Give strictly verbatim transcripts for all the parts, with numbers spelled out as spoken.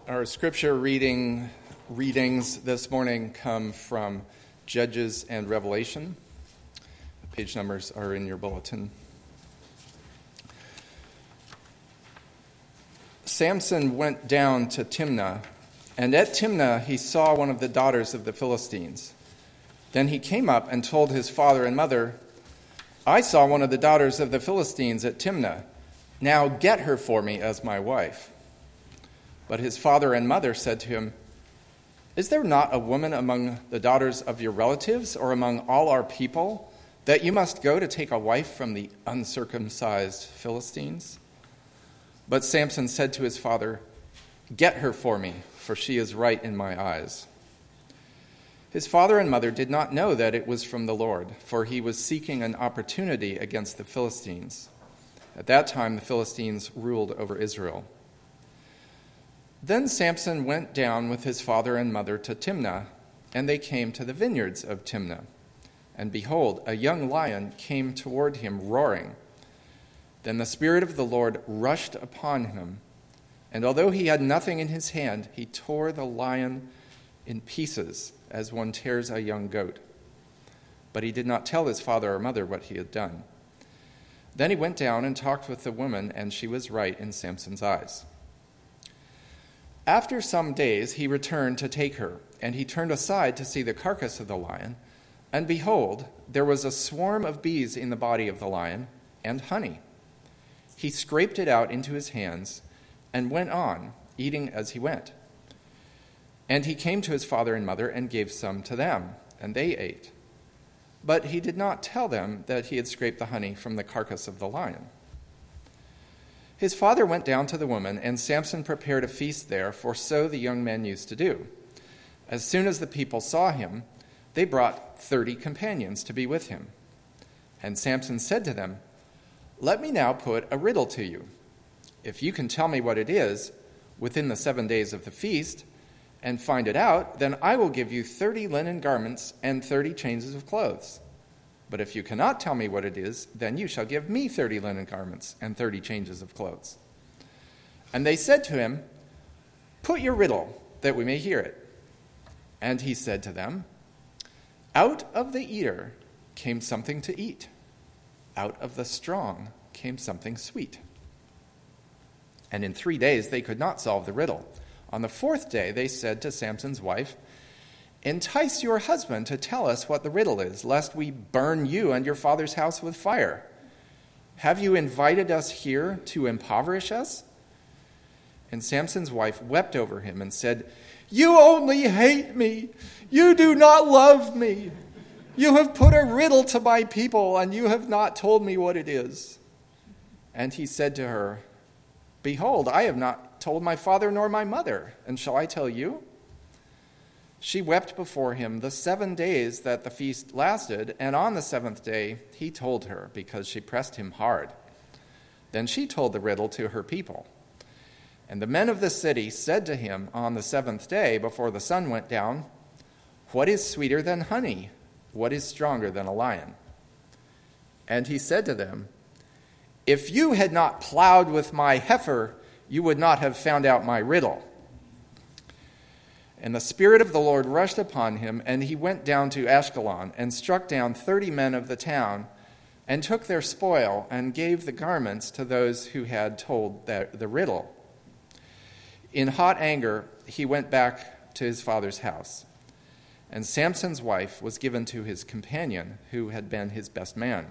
Our scripture reading readings this morning come from Judges and Revelation. The page numbers are in your bulletin. Samson went down to Timnah, and at Timnah he saw one of the daughters of the Philistines. Then he came up and told his father and mother, "I saw one of the daughters of the Philistines at Timnah. Now get her for me as my wife." But his father and mother said to him, "Is there not a woman among the daughters of your relatives or among all our people that you must go to take a wife from the uncircumcised Philistines?" But Samson said to his father, "Get her for me, for she is right in my eyes." His father and mother did not know that it was from the Lord, for he was seeking an opportunity against the Philistines. At that time, the Philistines ruled over Israel. Then Samson went down with his father and mother to Timnah, and they came to the vineyards of Timnah. And behold, a young lion came toward him roaring. Then the Spirit of the Lord rushed upon him, and although he had nothing in his hand, he tore the lion in pieces as one tears a young goat. But he did not tell his father or mother what he had done. Then he went down and talked with the woman, and she was right in Samson's eyes. After some days he returned to take her, and he turned aside to see the carcass of the lion, and behold, there was a swarm of bees in the body of the lion, and honey. He scraped it out into his hands, and went on, eating as he went. And he came to his father and mother, and gave some to them, and they ate. But he did not tell them that he had scraped the honey from the carcass of the lion. His father went down to the woman, and Samson prepared a feast there, for so the young men used to do. As soon as the people saw him, they brought thirty companions to be with him. And Samson said to them, "Let me now put a riddle to you. If you can tell me what it is within the seven days of the feast, and find it out, then I will give you thirty linen garments and thirty changes of clothes. But if you cannot tell me what it is, then you shall give me thirty linen garments and thirty changes of clothes." And they said to him, "Put your riddle, that we may hear it." And he said to them, "Out of the eater came something to eat. Out of the strong came something sweet." And in three days they could not solve the riddle. On the fourth day they said to Samson's wife, "Entice your husband to tell us what the riddle is, lest we burn you and your father's house with fire. Have you invited us here to impoverish us?" And Samson's wife wept over him and said, "You only hate me. You do not love me. You have put a riddle to my people, and you have not told me what it is." And he said to her, "Behold, I have not told my father nor my mother, and shall I tell you?" She wept before him the seven days that the feast lasted, and on the seventh day he told her, because she pressed him hard. Then she told the riddle to her people. And the men of the city said to him on the seventh day, before the sun went down, "What is sweeter than honey? What is stronger than a lion?" And he said to them, "If you had not plowed with my heifer, you would not have found out my riddle." And the Spirit of the Lord rushed upon him, and he went down to Ashkelon, and struck down thirty men of the town, and took their spoil, and gave the garments to those who had told the, the riddle. In hot anger, he went back to his father's house. And Samson's wife was given to his companion, who had been his best man.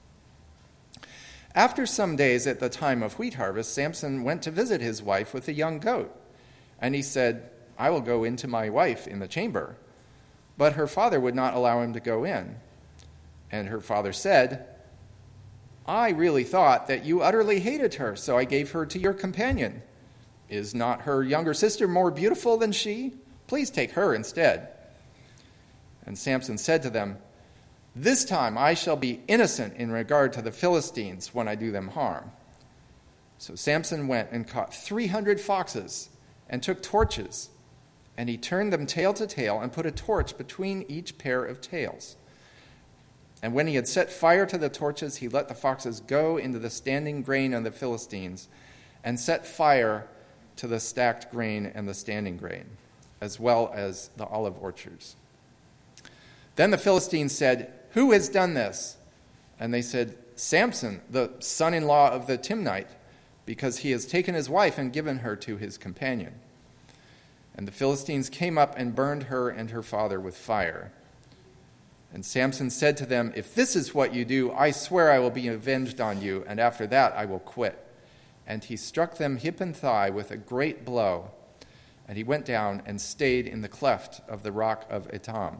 After some days, at the time of wheat harvest, Samson went to visit his wife with a young goat. And he said, "I will go into my wife in the chamber." But her father would not allow him to go in. And her father said, "I really thought that you utterly hated her, so I gave her to your companion. Is not her younger sister more beautiful than she? Please take her instead." And Samson said to them, "This time I shall be innocent in regard to the Philistines when I do them harm." So Samson went and caught three hundred foxes and took torches, and he turned them tail to tail and put a torch between each pair of tails. And when he had set fire to the torches, he let the foxes go into the standing grain of the Philistines, and set fire to the stacked grain and the standing grain, as well as the olive orchards. Then the Philistines said, "Who has done this?" And they said, "Samson, the son-in-law of the Timnite, because he has taken his wife and given her to his companion." And the Philistines came up and burned her and her father with fire. And Samson said to them, "If this is what you do, I swear I will be avenged on you, and after that I will quit." And he struck them hip and thigh with a great blow, and he went down and stayed in the cleft of the rock of Etam.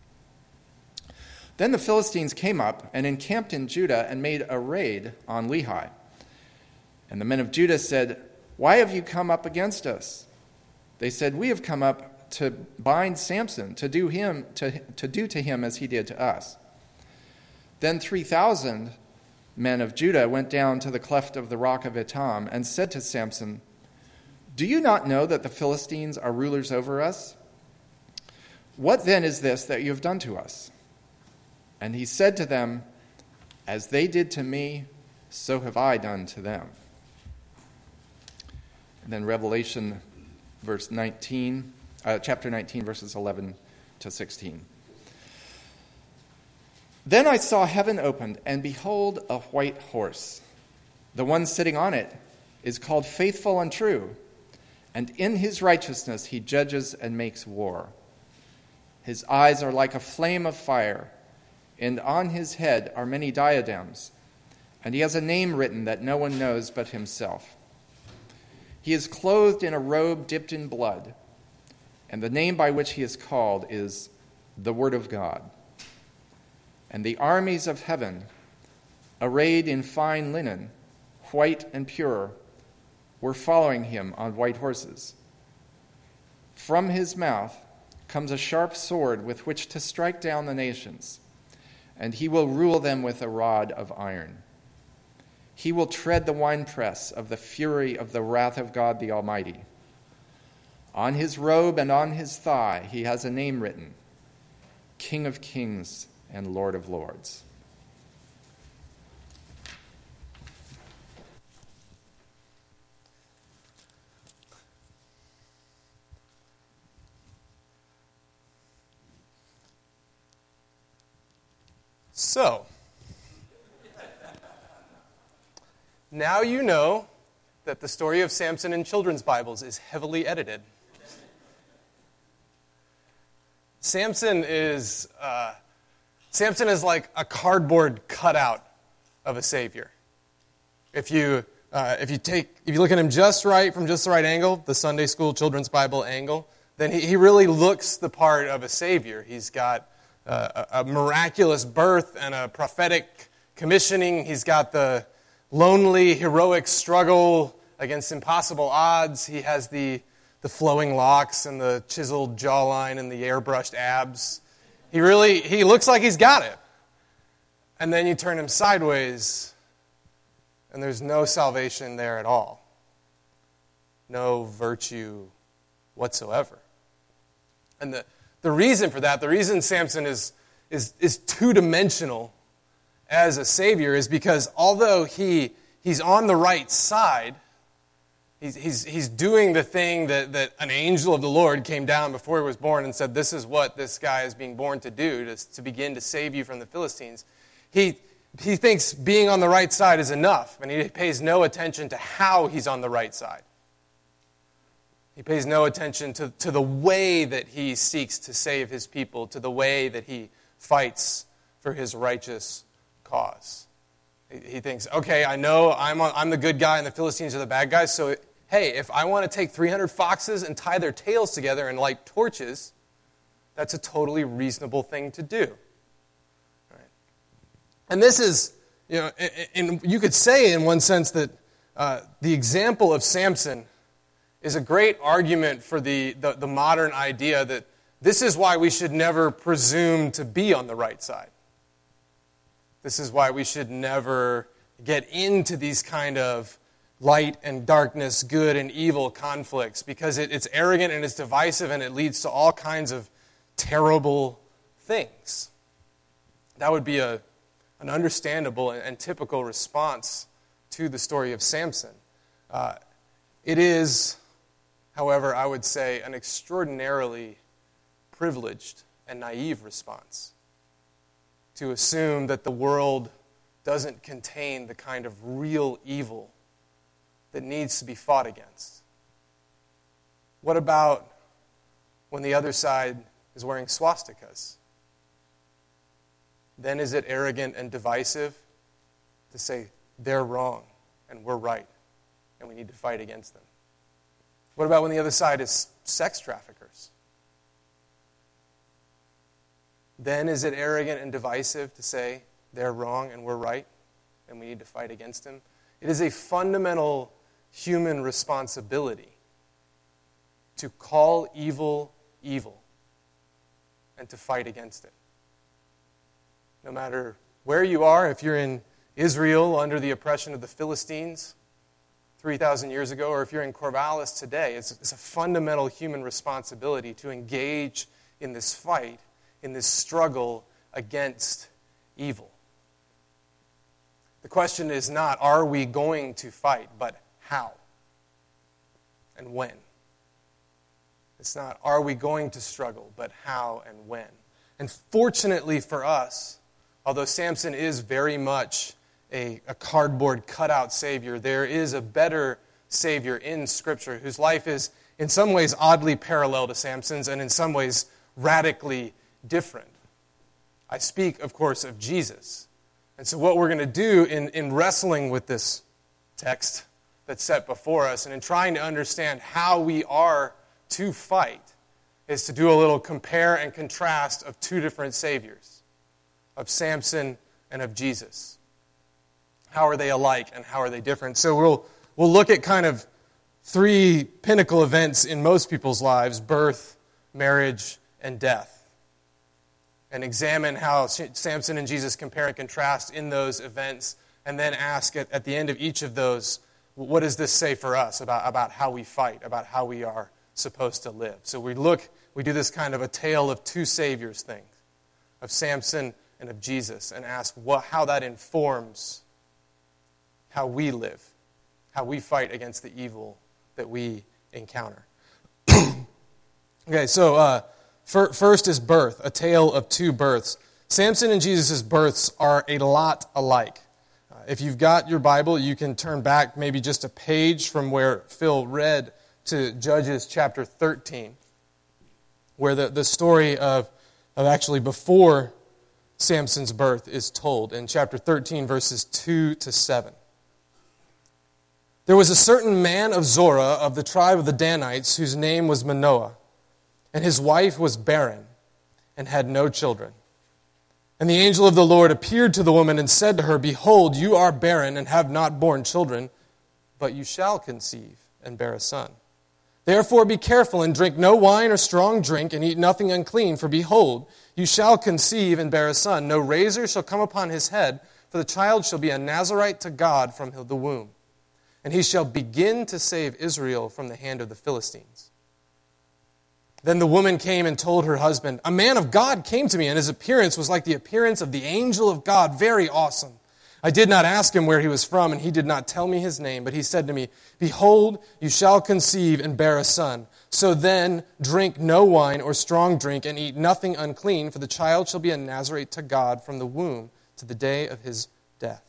Then the Philistines came up and encamped in Judah and made a raid on Lehi. And the men of Judah said, "Why have you come up against us?" They said, "We have come up to bind Samson, to do him to, to do to him as he did to us." Then three thousand men of Judah went down to the cleft of the rock of Etam and said to Samson, "Do you not know that the Philistines are rulers over us? What then is this that you have done to us?" And he said to them, "As they did to me, so have I done to them." And then Revelation verse nineteen, uh, chapter nineteen, verses eleven to sixteen. "Then I saw heaven opened, and behold, a white horse. The one sitting on it is called Faithful and True, and in his righteousness he judges and makes war. His eyes are like a flame of fire, and on his head are many diadems, and he has a name written that no one knows but himself. He is clothed in a robe dipped in blood, and the name by which he is called is the Word of God. And the armies of heaven, arrayed in fine linen, white and pure, were following him on white horses. From his mouth comes a sharp sword with which to strike down the nations, and he will rule them with a rod of iron. He will tread the winepress of the fury of the wrath of God the Almighty. On his robe and on his thigh he has a name written, King of Kings and Lord of Lords." So, now you know that the story of Samson in children's Bibles is heavily edited. Samson is uh, Samson is like a cardboard cutout of a savior. If you uh, if you take if you look at him just right from just the right angle, the Sunday school children's Bible angle, then he, he really looks the part of a savior. He's got uh, a, a miraculous birth and a prophetic commissioning. He's got the lonely, heroic struggle against impossible odds. He has the the flowing locks and the chiseled jawline and the airbrushed abs. He really, he looks like he's got it. And then you turn him sideways, and there's no salvation there at all. No virtue whatsoever. And the, the reason for that, the reason Samson is, is, is two-dimensional as a savior is because although he he's on the right side, He's, he's, he's doing the thing that, that an angel of the Lord came down before he was born and said, this is what this guy is being born to do, to, to begin to save you from the Philistines. He, he thinks being on the right side is enough, and he pays no attention to how he's on the right side. He pays no attention to, to the way that he seeks to save his people, to the way that he fights for his righteous cause. He, he thinks, okay, I know I'm, on, I'm the good guy and the Philistines are the bad guys, so hey, if I want to take three hundred foxes and tie their tails together and light torches, that's a totally reasonable thing to do. Right? And this is, you know, and you could say in one sense that uh, the example of Samson is a great argument for the, the, the modern idea that this is why we should never presume to be on the right side. This is why we should never get into these kind of light and darkness, good and evil conflicts, because it, it's arrogant and it's divisive and it leads to all kinds of terrible things. That would be a, an understandable and, and typical response to the story of Samson. Uh, it is however, I would say an extraordinarily privileged and naive response to assume that the world doesn't contain the kind of real evil that needs to be fought against. What about when the other side is wearing swastikas? Then is it arrogant and divisive to say they're wrong and we're right and we need to fight against them? What about when the other side is sex traffickers? Then is it arrogant and divisive to say they're wrong and we're right and we need to fight against them? It is a fundamental human responsibility to call evil evil and to fight against it. No matter where you are, if you're in Israel under the oppression of the Philistines three thousand years ago, or if you're in Corvallis today, it's, it's a fundamental human responsibility to engage in this fight, in this struggle against evil. The question is not, are we going to fight, but how and when? It's not, are we going to struggle, but how and when? And fortunately for us, although Samson is very much a, a cardboard cutout Savior, there is a better Savior in Scripture whose life is in some ways oddly parallel to Samson's and in some ways radically different. I speak, of course, of Jesus. And so what we're going to do in, in wrestling with this text that's set before us and in trying to understand how we are to fight is to do a little compare and contrast of two different Saviors, of Samson and of Jesus. How are they alike and how are they different? So we'll we'll look at kind of three pinnacle events in most people's lives: birth, marriage, and death. And examine how Samson and Jesus compare and contrast in those events, and then ask at, at the end of each of those, what does this say for us about, about how we fight, about how we are supposed to live? So we look, we do this kind of a tale of two saviors thing, of Samson and of Jesus, and ask what, how that informs how we live, how we fight against the evil that we encounter. Okay, so uh, for, first is birth, a tale of two births. Samson and Jesus' births are a lot alike. Uh, if you've got your Bible, you can turn back maybe just a page from where Phil read to Judges chapter thirteen, where the, the story of, of actually before Samson's birth is told in chapter thirteen, verses two to seven. There was a certain man of Zorah of the tribe of the Danites whose name was Manoah, and his wife was barren and had no children. And the angel of the Lord appeared to the woman and said to her, "Behold, you are barren and have not borne children, but you shall conceive and bear a son. Therefore be careful and drink no wine or strong drink and eat nothing unclean, for behold, you shall conceive and bear a son. No razor shall come upon his head, for the child shall be a Nazirite to God from the womb. And he shall begin to save Israel from the hand of the Philistines." Then the woman came and told her husband, "A man of God came to me, and his appearance was like the appearance of the angel of God, very awesome. I did not ask him where he was from, and he did not tell me his name, but he said to me, 'Behold, you shall conceive and bear a son. So then drink no wine or strong drink, and eat nothing unclean, for the child shall be a Nazirite to God from the womb to the day of his death.'"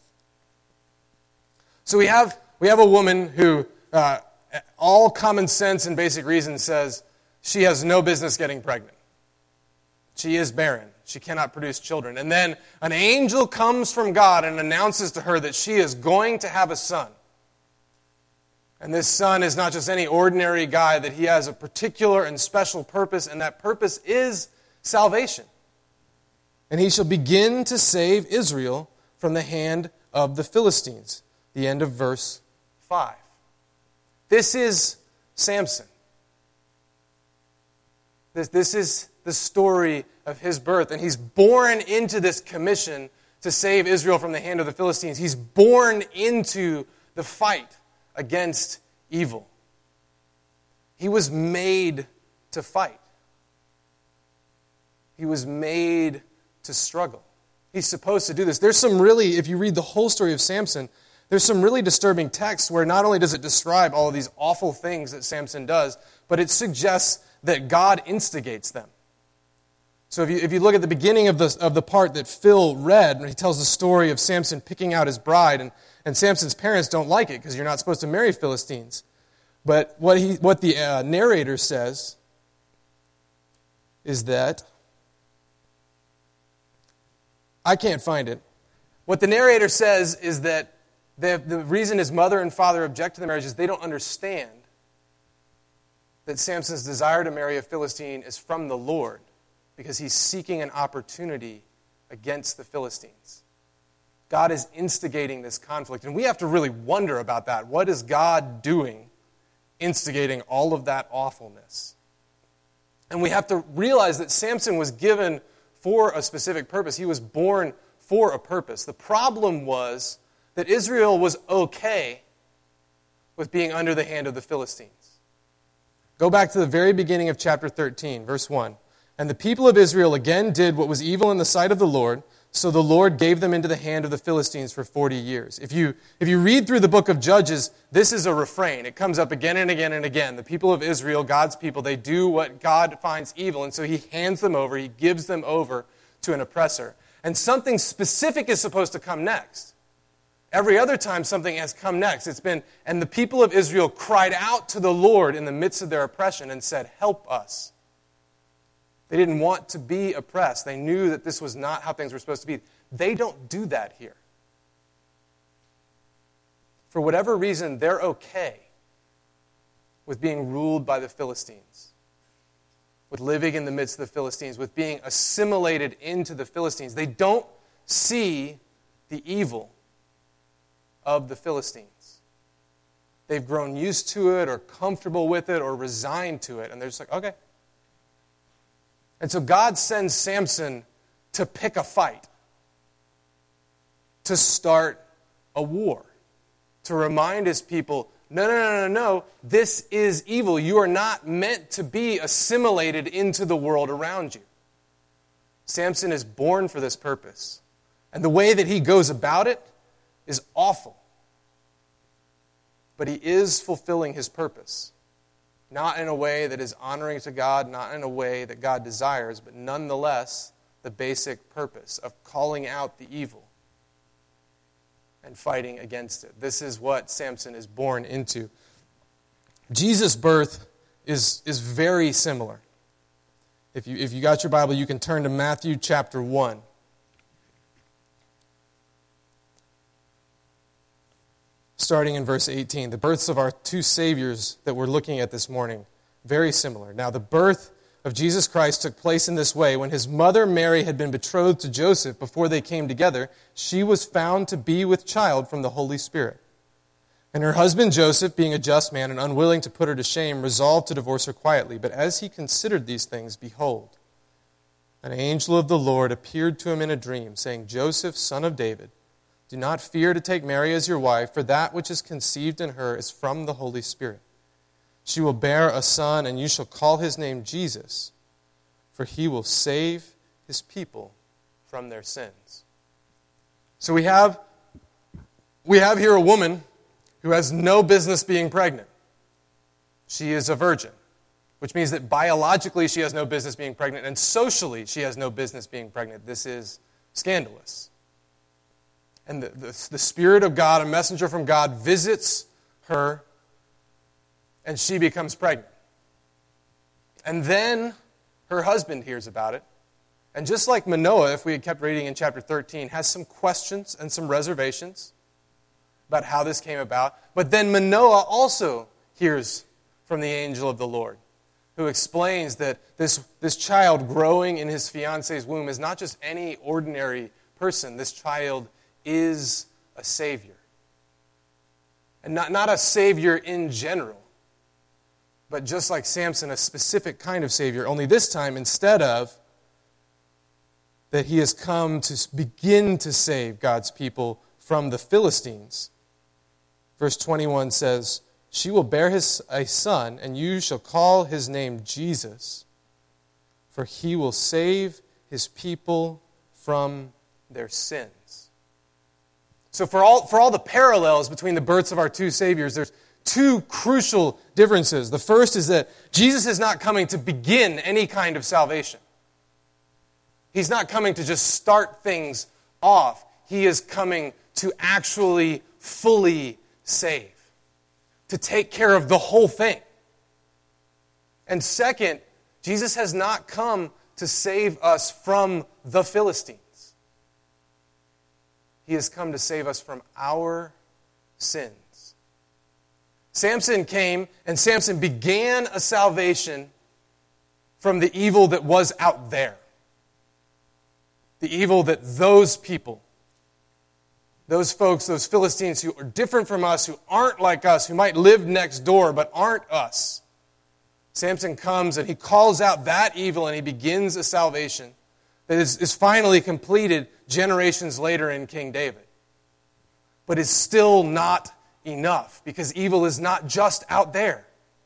So we have we have a woman who, uh, all common sense and basic reason says she has no business getting pregnant. She is barren. She cannot produce children. And then an angel comes from God and announces to her that she is going to have a son. And this son is not just any ordinary guy, that he has a particular and special purpose, and that purpose is salvation. And he shall begin to save Israel from the hand of the Philistines. The end of verse five. This is Samson. This, this is the story of his birth. And he's born into this commission to save Israel from the hand of the Philistines. He's born into the fight against evil. He was made to fight. He was made to struggle. He's supposed to do this. There's some really, if you read the whole story of Samson, there's some really disturbing texts where not only does it describe all of these awful things that Samson does, but it suggests that God instigates them. So if you, if you look at the beginning of the, of the part that Phil read, he tells the story of Samson picking out his bride, and, and Samson's parents don't like it because you're not supposed to marry Philistines. But what, he, what the uh, narrator says is that, I can't find it. What the narrator says is that the, the reason his mother and father object to the marriage is they don't understand that Samson's desire to marry a Philistine is from the Lord, because he's seeking an opportunity against the Philistines. God is instigating this conflict, and we have to really wonder about that. What is God doing, instigating all of that awfulness? And we have to realize that Samson was given for a specific purpose. He was born for a purpose. The problem was that Israel was okay with being under the hand of the Philistines. Go back to the very beginning of chapter thirteen, verse one. And the people of Israel again did what was evil in the sight of the Lord, so the Lord gave them into the hand of the Philistines for forty years. If you, if you read through the book of Judges, this is a refrain. It comes up again and again and again. The people of Israel, God's people, they do what God finds evil, and so he hands them over, he gives them over to an oppressor. And something specific is supposed to come next. Every other time something has come next, it's been, and the people of Israel cried out to the Lord in the midst of their oppression and said, help us. They didn't want to be oppressed. They knew that this was not how things were supposed to be. They don't do that here. For whatever reason, they're okay with being ruled by the Philistines, with living in the midst of the Philistines, with being assimilated into the Philistines. They don't see the evil of the Philistines. They've grown used to it or comfortable with it or resigned to it, and they're just like, okay. And so God sends Samson to pick a fight, to start a war, to remind his people, no, no, no, no, no, this is evil. You are not meant to be assimilated into the world around you. Samson is born for this purpose. And the way that he goes about it is awful. But he is fulfilling his purpose. Not in a way that is honoring to God, not in a way that God desires, but nonetheless, the basic purpose of calling out the evil and fighting against it. This is what Samson is born into. Jesus' birth is, is very similar. If you, if you got your Bible, you can turn to Matthew chapter one. Starting in verse eighteen, the births of our two Saviors that we're looking at this morning, very similar. Now, the birth of Jesus Christ took place in this way. When his mother Mary had been betrothed to Joseph before they came together, she was found to be with child from the Holy Spirit. And her husband Joseph, being a just man and unwilling to put her to shame, resolved to divorce her quietly. But as he considered these things, behold, an angel of the Lord appeared to him in a dream, saying, Joseph, son of David, do not fear to take Mary as your wife, for that which is conceived in her is from the Holy Spirit. She will bear a son, and you shall call his name Jesus, for he will save his people from their sins. So we have, we have here a woman who has no business being pregnant. She is a virgin, which means that biologically she has no business being pregnant, and socially she has no business being pregnant. This is scandalous. And the, the, the Spirit of God, a messenger from God, visits her, and she becomes pregnant. And then her husband hears about it. And just like Manoah, if we had kept reading in chapter thirteen, has some questions and some reservations about how this came about. But then Manoah also hears from the angel of the Lord, who explains that this, this child growing in his fiance's womb is not just any ordinary person. This child is a Savior. And not, not a Savior in general, but just like Samson, a specific kind of Savior. Only this time, instead of that he has come to begin to save God's people from the Philistines, verse twenty-one says, she will bear his, a son, and you shall call his name Jesus, for he will save his people from their sins. So for all, for all the parallels between the births of our two Saviors, there's two crucial differences. The first is that Jesus is not coming to begin any kind of salvation. He's not coming to just start things off. He is coming to actually fully save, to take care of the whole thing. And second, Jesus has not come to save us from the Philistines. He has come to save us from our sins. Samson came, and Samson began a salvation from the evil that was out there. The evil that those people, those folks, those Philistines who are different from us, who aren't like us, who might live next door but aren't us. Samson comes and he calls out that evil and he begins a salvation that is, is finally completed generations later in King David. But is still not enough because evil is not just out there.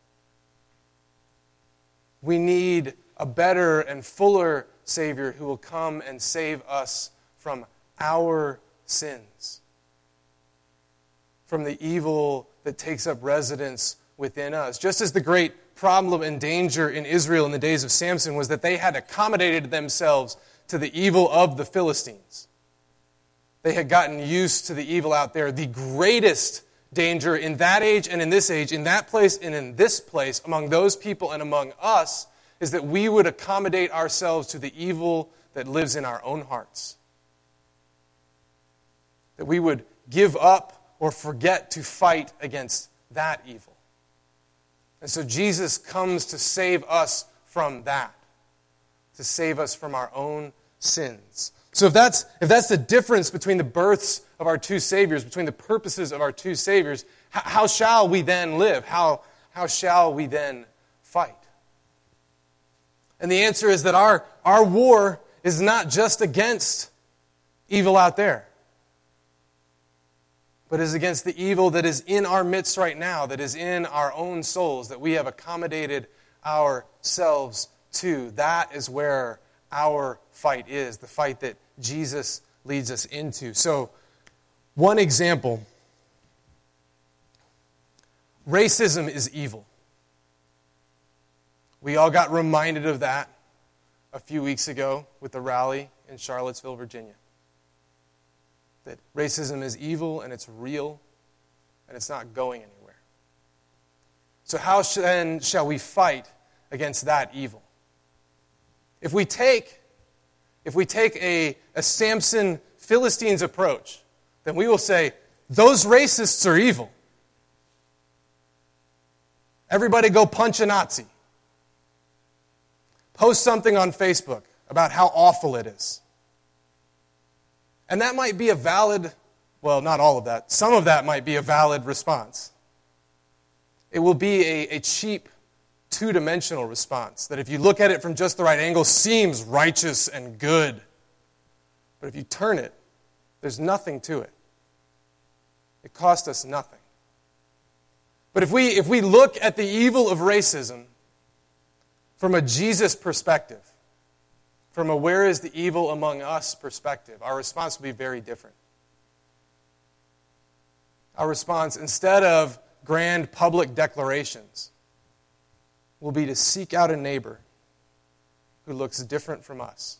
We need a better and fuller Savior who will come and save us from our sins, from the evil that takes up residence within us. Just as the great problem and danger in Israel in the days of Samson was that they had accommodated themselves to the evil of the Philistines. They had gotten used to the evil out there. The greatest danger in that age and in this age, in that place and in this place, among those people and among us, is that we would accommodate ourselves to the evil that lives in our own hearts. That we would give up or forget to fight against that evil. And so Jesus comes to save us from that, to save us from our own sins. So if that's if that's the difference between the births of our two Saviors, between the purposes of our two Saviors, how, how shall we then live? How, how shall we then fight? And the answer is that our, our war is not just against evil out there, but is against the evil that is in our midst right now, that is in our own souls, that we have accommodated ourselves to. That is where our fight is, the fight that Jesus leads us into. So, one example, racism is evil. We all got reminded of that a few weeks ago with the rally in Charlottesville, Virginia. That racism is evil and it's real and it's not going anywhere. So how then shall we fight against that evil? If we take, if we take a, a Samson Philistines approach, then we will say, those racists are evil. Everybody go punch a Nazi. Post something on Facebook about how awful it is. And that might be a valid, well, not all of that. Some of that might be a valid response. It will be a, a cheap, two-dimensional response that if you look at it from just the right angle, seems righteous and good. But if you turn it, there's nothing to it. It cost us nothing. But if we, if we look at the evil of racism from a Jesus perspective, from a where is the evil among us perspective, our response will be very different. Our response, instead of grand public declarations, will be to seek out a neighbor who looks different from us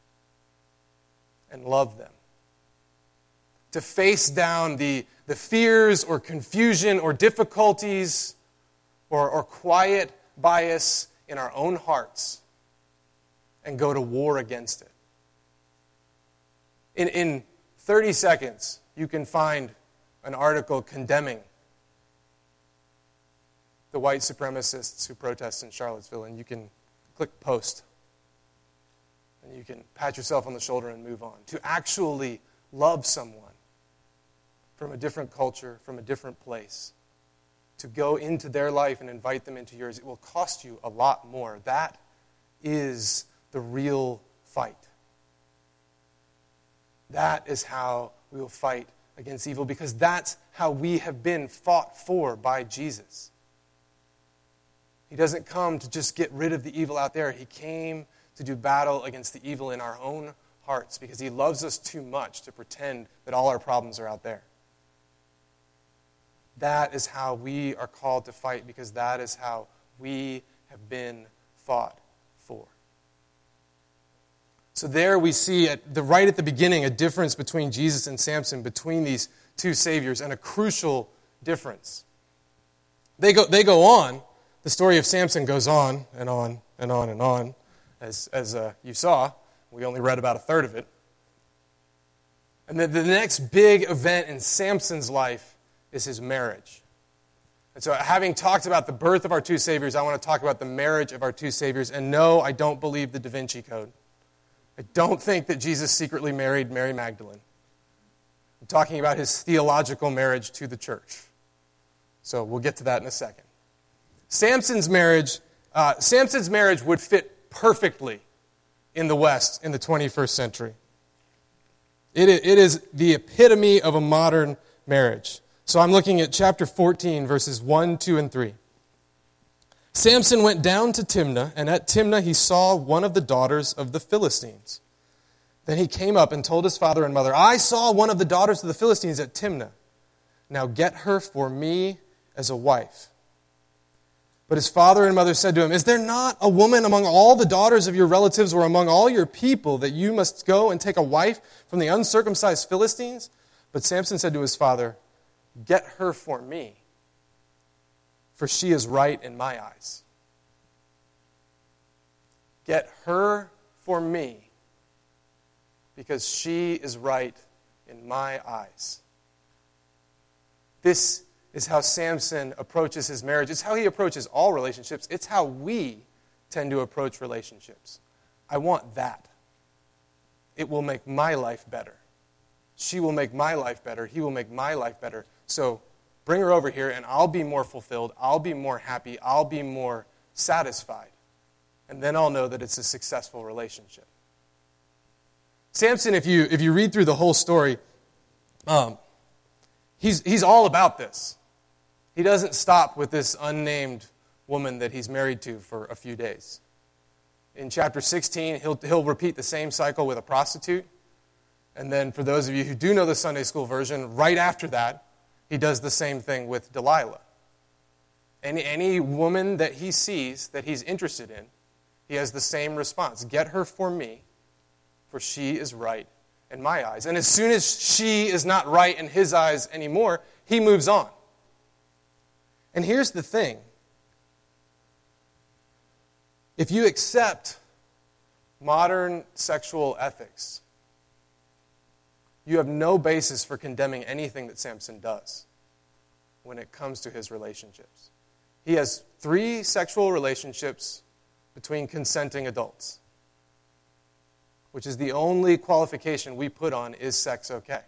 and love them. To face down the, the fears or confusion or difficulties or, or quiet bias in our own hearts and go to war against it. In, in thirty seconds, you can find an article condemning the white supremacists who protest in Charlottesville, and you can click post. And you can pat yourself on the shoulder and move on. To actually love someone from a different culture, from a different place, to go into their life and invite them into yours, it will cost you a lot more. That is the real fight. That is how we will fight against evil, because that's how we have been fought for by Jesus. He doesn't come to just get rid of the evil out there. He came to do battle against the evil in our own hearts because he loves us too much to pretend that all our problems are out there. That is how we are called to fight because that is how we have been fought for. So there we see at the right at the beginning a difference between Jesus and Samson, between these two saviors, and a crucial difference. They go, they go on. The story of Samson goes on and on and on and on. As, as uh, you saw, we only read about a third of it. And the, the next big event in Samson's life is his marriage. And so having talked about the birth of our two saviors, I want to talk about the marriage of our two saviors. And no, I don't believe the Da Vinci Code. I don't think that Jesus secretly married Mary Magdalene. I'm talking about his theological marriage to the church. So we'll get to that in a second. Samson's marriage, uh, Samson's marriage would fit perfectly in the West in the twenty-first century. It is, it is the epitome of a modern marriage. So I'm looking at chapter fourteen, verses one, two, and three. Samson went down to Timnah, and at Timnah he saw one of the daughters of the Philistines. Then he came up and told his father and mother, I saw one of the daughters of the Philistines at Timnah. Now get her for me as a wife. But his father and mother said to him, Is there not a woman among all the daughters of your relatives or among all your people that you must go and take a wife from the uncircumcised Philistines? But Samson said to his father, Get her for me, for she is right in my eyes. Get her for me, because she is right in my eyes. This is how Samson approaches his marriage. It's how he approaches all relationships. It's how we tend to approach relationships. I want that. It will make my life better. She will make my life better. He will make my life better. So bring her over here and I'll be more fulfilled. I'll be more happy. I'll be more satisfied. And then I'll know that it's a successful relationship. Samson, if you if you read through the whole story, um, he's he's all about this. He doesn't stop with this unnamed woman that he's married to for a few days. In chapter sixteen, he'll he'll repeat the same cycle with a prostitute. And then for those of you who do know the Sunday school version, right after that, he does the same thing with Delilah. Any, any woman that he sees that he's interested in, he has the same response. Get her for me, for she is right in my eyes. And as soon as she is not right in his eyes anymore, he moves on. And here's the thing. If you accept modern sexual ethics, you have no basis for condemning anything that Samson does when it comes to his relationships. He has three sexual relationships between consenting adults, which is the only qualification we put on, is sex okay?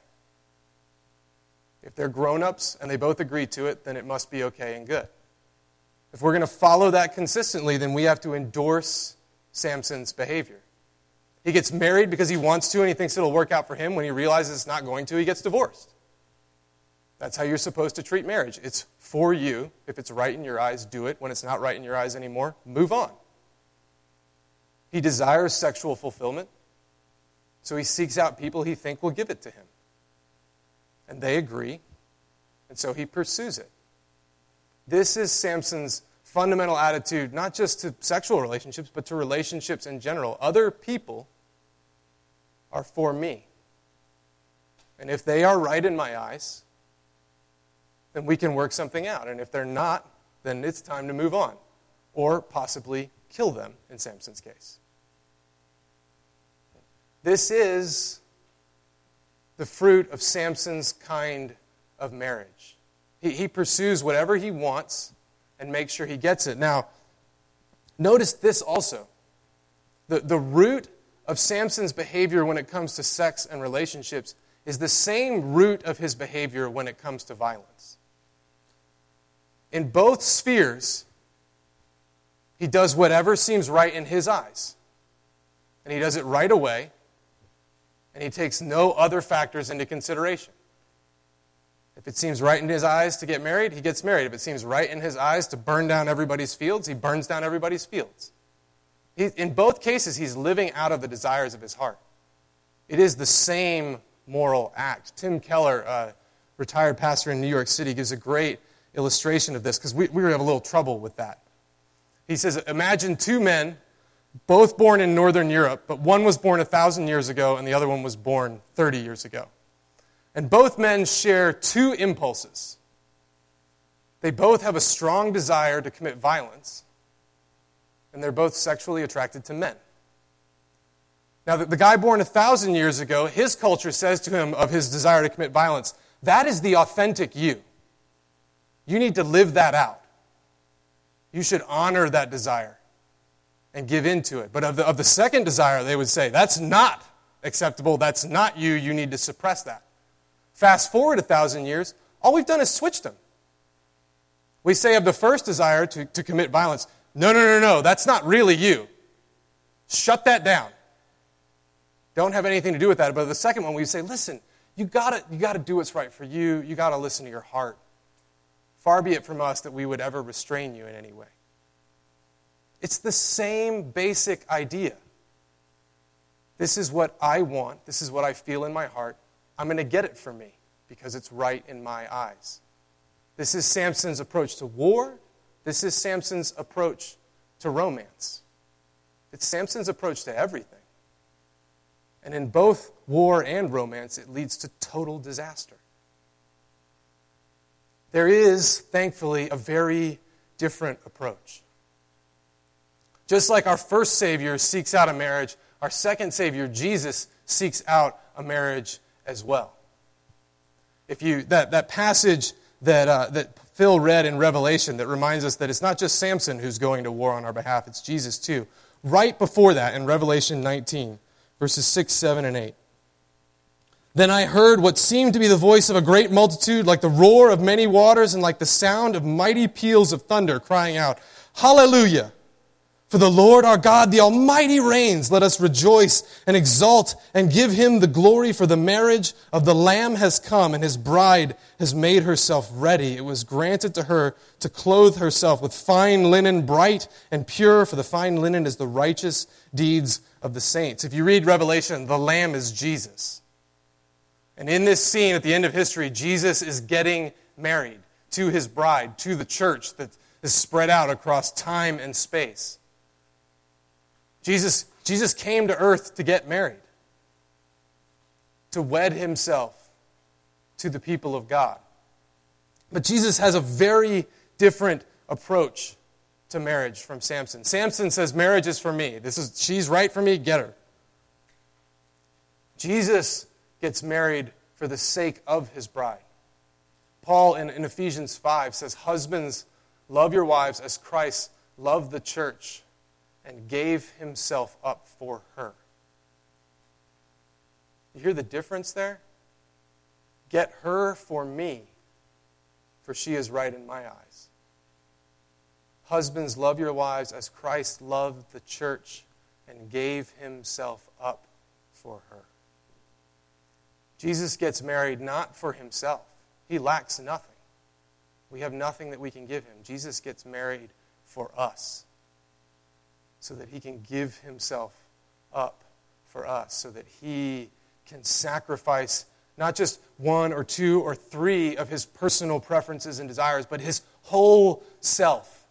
If they're grown-ups and they both agree to it, then it must be okay and good. If we're going to follow that consistently, then we have to endorse Samson's behavior. He gets married because he wants to and he thinks it'll work out for him. When he realizes it's not going to, he gets divorced. That's how you're supposed to treat marriage. It's for you. If it's right in your eyes, do it. When it's not right in your eyes anymore, move on. He desires sexual fulfillment, so he seeks out people he thinks will give it to him. And they agree, and so he pursues it. This is Samson's fundamental attitude, not just to sexual relationships, but to relationships in general. Other people are for me. And if they are right in my eyes, then we can work something out. And if they're not, then it's time to move on. Or possibly kill them, in Samson's case. This is the fruit of Samson's kind of marriage. He, he pursues whatever he wants and makes sure he gets it. Now, notice this also. The, the root of Samson's behavior when it comes to sex and relationships is the same root of his behavior when it comes to violence. In both spheres, he does whatever seems right in his eyes. And he does it right away. And he takes no other factors into consideration. If it seems right in his eyes to get married, he gets married. If it seems right in his eyes to burn down everybody's fields, he burns down everybody's fields. He, in both cases, he's living out of the desires of his heart. It is the same moral act. Tim Keller, a retired pastor in New York City, gives a great illustration of this because we, we have a little trouble with that. He says, imagine two men, both born in Northern Europe, but one was born a thousand years ago and the other one was born thirty years ago. And both men share two impulses. They both have a strong desire to commit violence, and they're both sexually attracted to men. Now, the, the guy born a thousand years ago, his culture says to him of his desire to commit violence, that is the authentic you. You need to live that out. You should honor that desire and give in to it. But of the, of the second desire, they would say, that's not acceptable, that's not you, you need to suppress that. Fast forward a thousand years, all we've done is switched them. We say of the first desire to, to commit violence, no, no, no, no, that's not really you. Shut that down. Don't have anything to do with that. But the second one, we say, listen, you gotta, you gotta do what's right for you. You gotta listen to your heart. Far be it from us that we would ever restrain you in any way. It's the same basic idea. This is what I want. This is what I feel in my heart. I'm going to get it for me because it's right in my eyes. This is Samson's approach to war. This is Samson's approach to romance. It's Samson's approach to everything. And in both war and romance, it leads to total disaster. There is, thankfully, a very different approach. Just like our first Savior seeks out a marriage, our second Savior, Jesus, seeks out a marriage as well. If you that, that passage that uh, that Phil read in Revelation that reminds us that it's not just Samson who's going to war on our behalf, it's Jesus too. Right before that, in Revelation nineteen, verses six, seven, and eight. Then I heard what seemed to be the voice of a great multitude, like the roar of many waters and like the sound of mighty peals of thunder, crying out, Hallelujah! For the Lord our God, the Almighty reigns. Let us rejoice and exult and give Him the glory, for the marriage of the Lamb has come, and His bride has made herself ready. It was granted to her to clothe herself with fine linen, bright and pure, for the fine linen is the righteous deeds of the saints. If you read Revelation, the Lamb is Jesus. And in this scene at the end of history, Jesus is getting married to His bride, to the church that is spread out across time and space. Jesus, Jesus came to earth to get married, to wed Himself to the people of God. But Jesus has a very different approach to marriage from Samson. Samson says, marriage is for me. This is, she's right for me, get her. Jesus gets married for the sake of His bride. Paul in, in Ephesians five says, husbands, love your wives as Christ loved the church and gave Himself up for her. You hear the difference there? Get her for me, for she is right in my eyes. Husbands, love your wives as Christ loved the church and gave Himself up for her. Jesus gets married not for Himself. He lacks nothing. We have nothing that we can give Him. Jesus gets married for us, so that He can give Himself up for us, so that He can sacrifice not just one or two or three of His personal preferences and desires, but His whole self,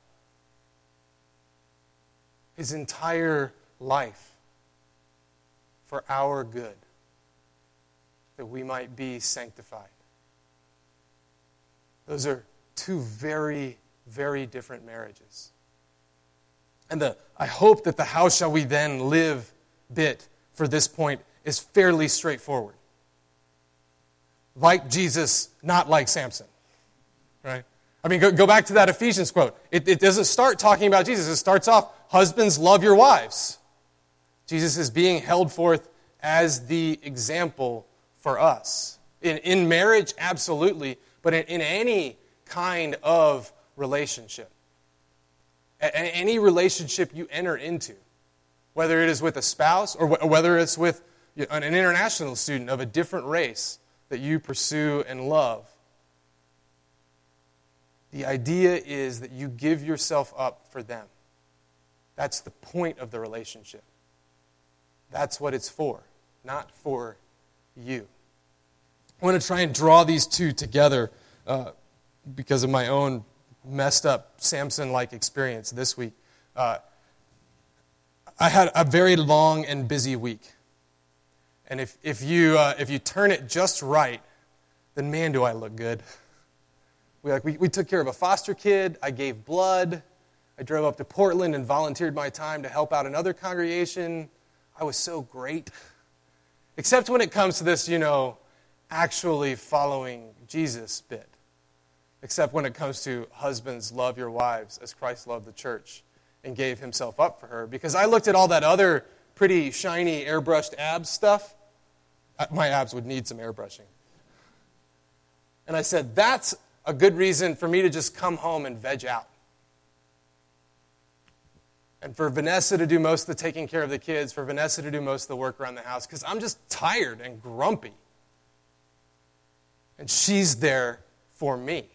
His entire life for our good, that we might be sanctified. Those are two very, very different marriages. And the I hope that the how shall we then live bit for this point is fairly straightforward. Like Jesus, not like Samson. Right? I mean, go, go back to that Ephesians quote. It, it doesn't start talking about Jesus. It starts off, husbands, love your wives. Jesus is being held forth as the example for us. In, in marriage, absolutely, but in, in any kind of relationship. Any relationship you enter into, whether it is with a spouse or whether it's with an international student of a different race that you pursue and love, the idea is that you give yourself up for them. That's the point of the relationship. That's what it's for. not for you. I want to try and draw these two together uh, because of my own messed up Samson-like experience this week. Uh, I had a very long and busy week. And if, if, you, uh, if you turn it just right, then man, do I look good. We, like, we, we took care of a foster kid. I gave blood. I drove up to Portland and volunteered my time to help out another congregation. I was so great. Except when it comes to this, you know, actually following Jesus bit. Except when it comes to husbands, love your wives as Christ loved the church and gave himself up for her. Because I looked at all that other pretty shiny airbrushed abs stuff. My abs would need some airbrushing. And I said, that's a good reason for me to just come home and veg out. And for Vanessa to do most of the taking care of the kids, for Vanessa to do most of the work around the house, because I'm just tired and grumpy. And she's there for me.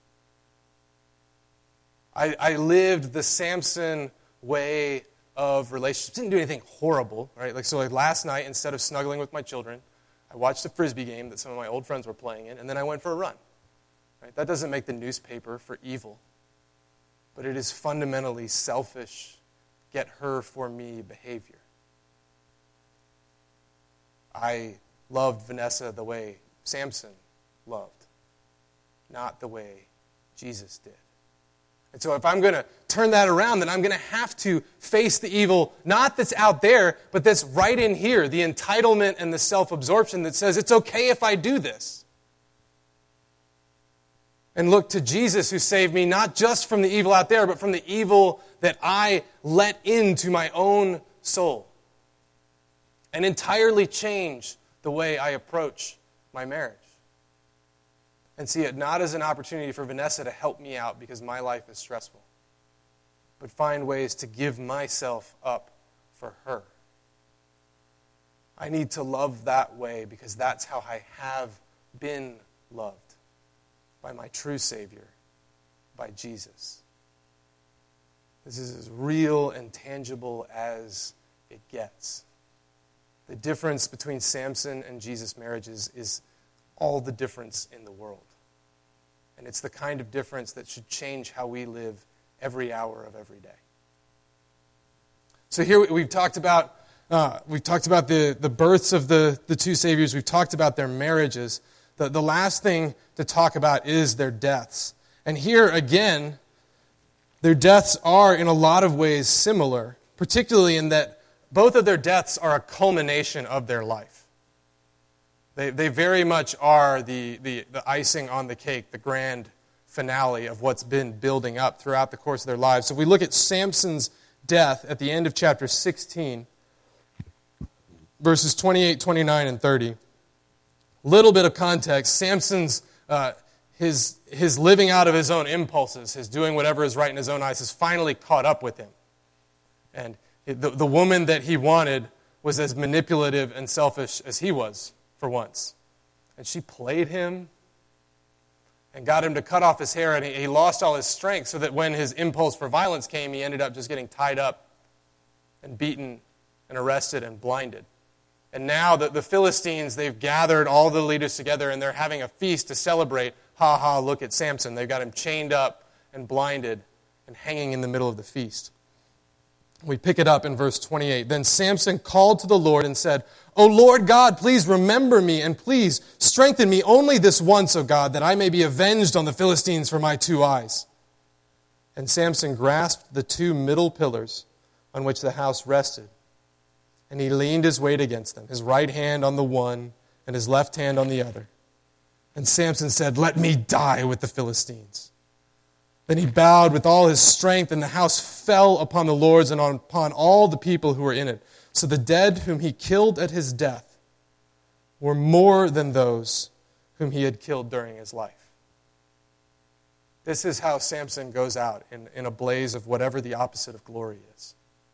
I, I lived the Samson way of relationships. Didn't do anything horrible, right? Like so, like last night, instead of snuggling with my children, I watched a Frisbee game that some of my old friends were playing in, and then I went for a run. Right? That doesn't make the newspaper for evil, but it is fundamentally selfish, get her for me behavior. I loved Vanessa the way Samson loved, not the way Jesus did. And so if I'm going to turn that around, then I'm going to have to face the evil, not that's out there, but that's right in here, the entitlement and the self-absorption that says, it's okay if I do this. And look to Jesus who saved me, not just from the evil out there, but from the evil that I let into my own soul. And entirely change the way I approach my marriage. And see it not as an opportunity for Vanessa to help me out because my life is stressful, but find ways to give myself up for her. I need to love that way because that's how I have been loved by my true Savior, by Jesus. This is as real and tangible as it gets. The difference between Samson and Jesus' marriages is all the difference in the world. And it's the kind of difference that should change how we live every hour of every day. So here we've talked about uh, we've talked about the, the births of the, the two Saviors. We've talked about their marriages. The, the last thing to talk about is their deaths. And here again, their deaths are in a lot of ways similar, particularly in that both of their deaths are a culmination of their life. They they very much are the, the, the icing on the cake, the grand finale of what's been building up throughout the course of their lives. So if we look at Samson's death at the end of chapter sixteen, verses twenty-eight, twenty-nine, and thirty. Little bit of context. Samson's, uh, his, his living out of his own impulses, his doing whatever is right in his own eyes, has finally caught up with him. And the, the woman that he wanted was as manipulative and selfish as he was. For once. And she played him and got him to cut off his hair, and he, he lost all his strength so that when his impulse for violence came, he ended up just getting tied up and beaten and arrested and blinded. And now the, the Philistines, they've gathered all the leaders together and they're having a feast to celebrate. Ha ha, look at Samson. They've got him chained up and blinded and hanging in the middle of the feast. We pick it up in verse twenty-eight. Then Samson called to the Lord and said, O Lord God, please remember me and please strengthen me only this once, O God, that I may be avenged on the Philistines for my two eyes. And Samson grasped the two middle pillars on which the house rested, and he leaned his weight against them, his right hand on the one and his left hand on the other. And Samson said, let me die with the Philistines. Then he bowed with all his strength, and the house fell upon the lords and upon all the people who were in it. So the dead whom he killed at his death were more than those whom he had killed during his life. This is how Samson goes out in, in a blaze of whatever the opposite of glory is.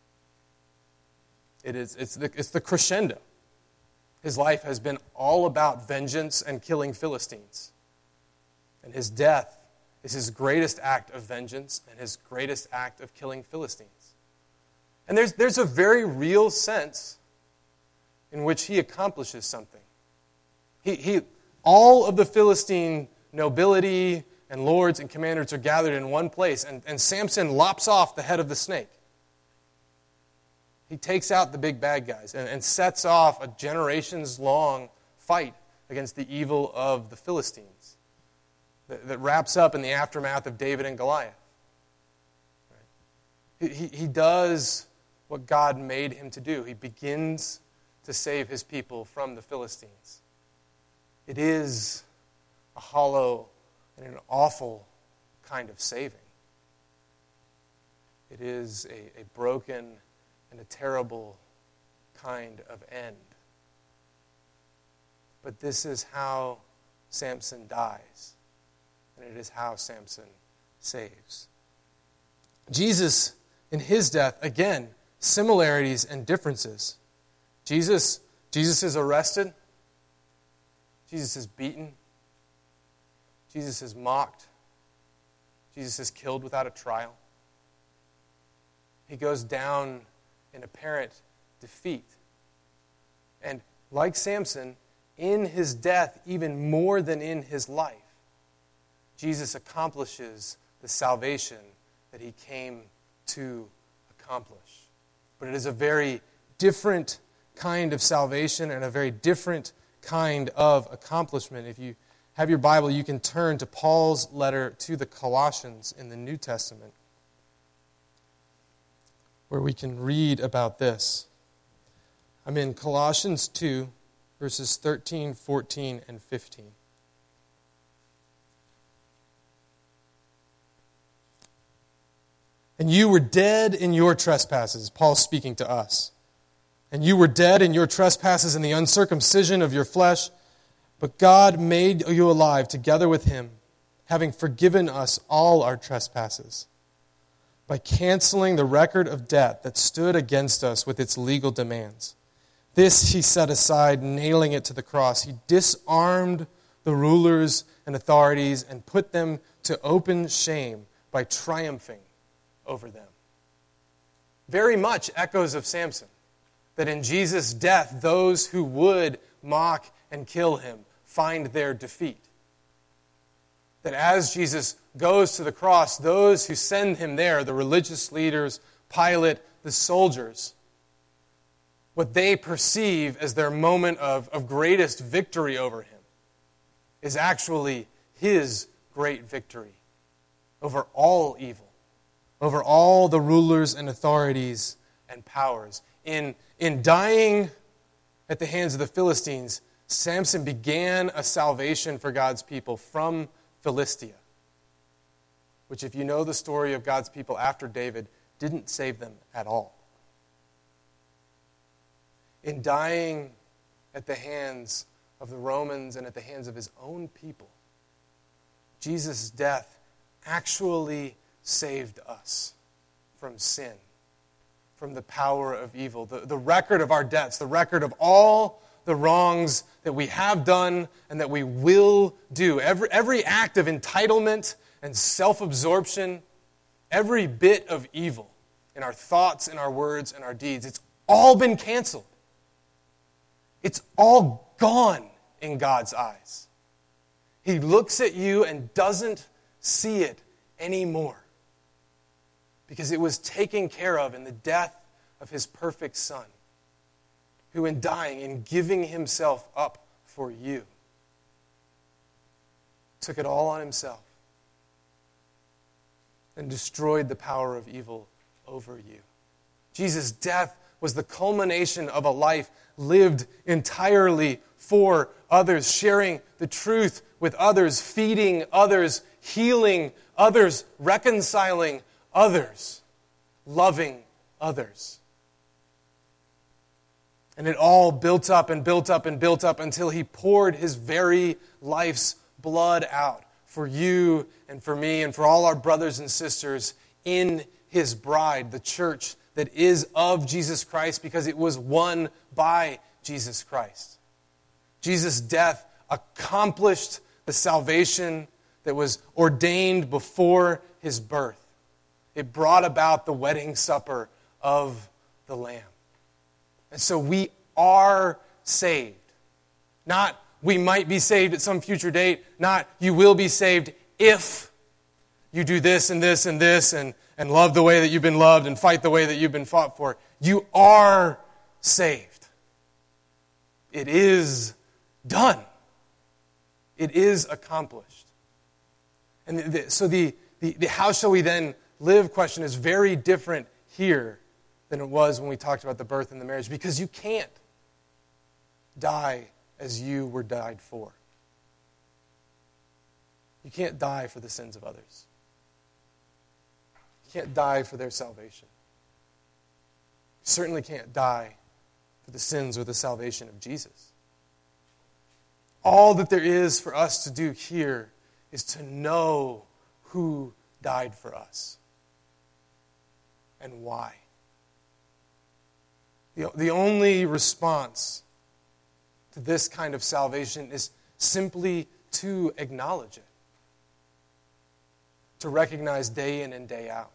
It is it's the, it's the crescendo. His life has been all about vengeance and killing Philistines. And his death is his greatest act of vengeance and his greatest act of killing Philistines. And there's, there's a very real sense in which he accomplishes something. He, he, all of the Philistine nobility and lords and commanders are gathered in one place, and, and Samson lops off the head of the snake. He takes out the big bad guys and, and sets off a generations-long fight against the evil of the Philistines that, that wraps up in the aftermath of David and Goliath. Right? He, he does what God made him to do. He begins to save his people from the Philistines. It is a hollow and an awful kind of saving. It is a, a broken and a terrible kind of end. But this is how Samson dies, and it is how Samson saves. Jesus, in his death, again, similarities and differences. Jesus, Jesus is arrested. Jesus is beaten. Jesus is mocked. Jesus is killed without a trial. He goes down in apparent defeat. And like Samson, in his death, even more than in his life, Jesus accomplishes the salvation that he came to accomplish. But it is a very different kind of salvation and a very different kind of accomplishment. If you have your Bible, you can turn to Paul's letter to the Colossians in the New Testament, where we can read about this. I'm in Colossians two, verses thirteen, fourteen, and fifteen. And you were dead in your trespasses, Paul's speaking to us. And you were dead in your trespasses and the uncircumcision of your flesh, but God made you alive together with him, having forgiven us all our trespasses, by canceling the record of debt that stood against us with its legal demands. This he set aside, nailing it to the cross. He disarmed the rulers and authorities and put them to open shame by triumphing over them. Very much echoes of Samson, that in Jesus' death, those who would mock and kill him find their defeat. That as Jesus goes to the cross, those who send him there, the religious leaders, Pilate, the soldiers, what they perceive as their moment of, of greatest victory over him is actually his great victory over all evil, over all the rulers and authorities and powers. In, in dying at the hands of the Philistines, Samson began a salvation for God's people from Philistia, which, if you know the story of God's people after David, didn't save them at all. In dying at the hands of the Romans and at the hands of his own people, Jesus' death actually saved us from sin, from the power of evil, the, the record of our debts, the record of all the wrongs that we have done and that we will do. Every, every act of entitlement and self-absorption, every bit of evil in our thoughts, in our words, and our deeds, it's all been canceled. It's all gone in God's eyes. He looks at you and doesn't see it anymore, because it was taken care of in the death of his perfect Son, who in dying, in giving himself up for you, took it all on himself and destroyed the power of evil over you. Jesus' death was the culmination of a life lived entirely for others, sharing the truth with others, feeding others, healing others, reconciling others, loving others. And it all built up and built up and built up until he poured his very life's blood out for you and for me and for all our brothers and sisters in his bride, the church that is of Jesus Christ, because it was won by Jesus Christ. Jesus' death accomplished the salvation that was ordained before his birth. It brought about the wedding supper of the Lamb. And so we are saved. Not we might be saved at some future date. Not you will be saved if you do this and this and this and, and love the way that you've been loved and fight the way that you've been fought for. You are saved. It is done. It is accomplished. And the, the, so the, the, the how shall we then live question is very different here than it was when we talked about the birth and the marriage, because you can't die as you were died for. You can't die for the sins of others. You can't die for their salvation. You certainly can't die for the sins or the salvation of Jesus. All that there is for us to do here is to know who died for us and why. The, the only response to this kind of salvation is simply to acknowledge it, to recognize day in and day out.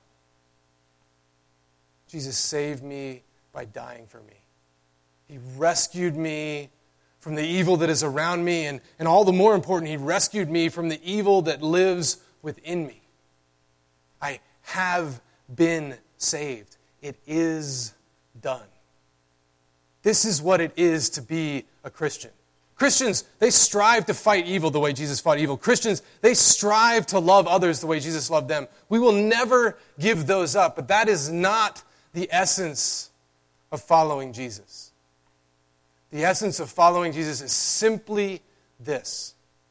Jesus saved me by dying for me. He rescued me from the evil that is around me, and, and all the more important, He rescued me from the evil that lives within me. I have been saved. It is done. This is what it is to be a Christian. Christians, they strive to fight evil the way Jesus fought evil. Christians, they strive to love others the way Jesus loved them. We will never give those up, but that is not the essence of following Jesus. The essence of following Jesus is simply this: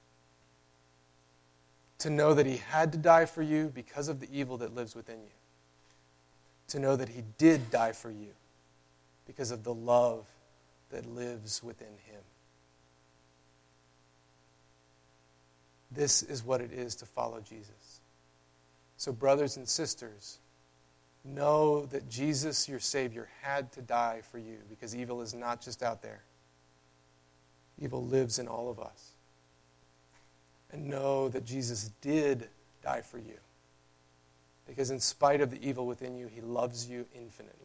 to know that He had to die for you because of the evil that lives within you. To know that He did die for you because of the love that lives within Him. This is what it is to follow Jesus. So, brothers and sisters, know that Jesus, your Savior, had to die for you, because evil is not just out there. Evil lives in all of us. And know that Jesus did die for you, because in spite of the evil within you, He loves you infinitely.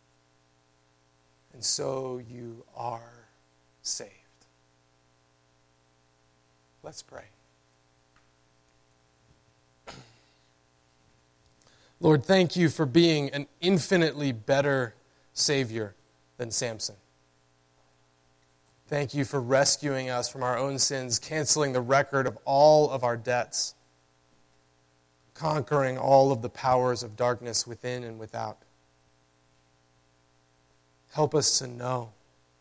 And so you are saved. Let's pray. Lord, thank You for being an infinitely better Savior than Samson. Thank You for rescuing us from our own sins, canceling the record of all of our debts, conquering all of the powers of darkness within and without. Help us to know.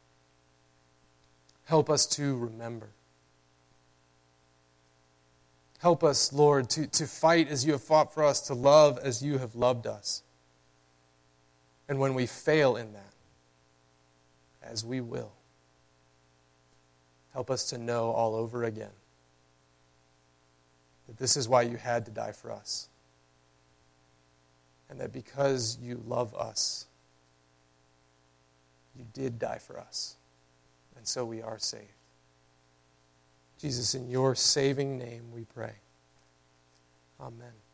Help us to remember. Help us, Lord, to, to fight as You have fought for us, to love as You have loved us. And when we fail in that, as we will, help us to know all over again that this is why You had to die for us. And that because You love us, You did die for us. And so we are saved. Jesus, in Your saving name we pray. Amen.